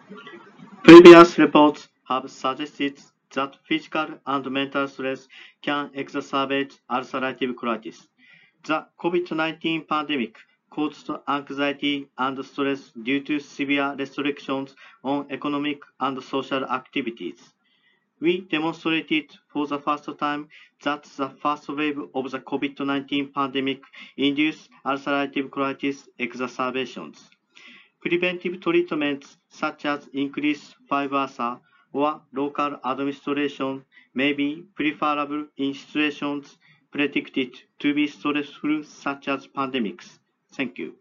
Previous reports have suggested that physical and mental stress can exacerbate ulcerative colitis. The COVID-19 pandemic caused anxiety and stress due to severe restrictions on economic and social activities. We demonstrated for the first time that the first wave of the COVID-19 pandemic induced ulcerative colitis exacerbations. Preventive treatments such as increased fibrasa or local administration may be preferable in situations predicted to be stressful such as pandemics. Thank you.